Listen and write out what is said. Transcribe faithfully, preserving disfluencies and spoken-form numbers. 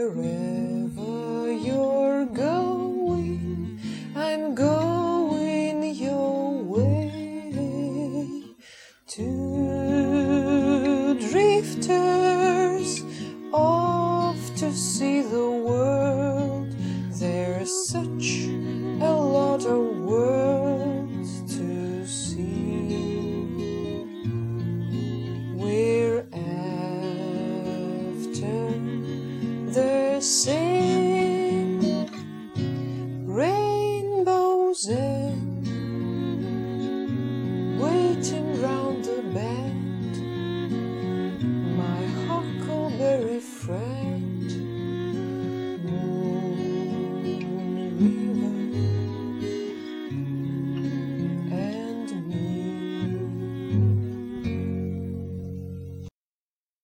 Wherever you're going, I'm going your way. Two drifters off to see the world. There's such a lot of world to see. We're after the same rainbows and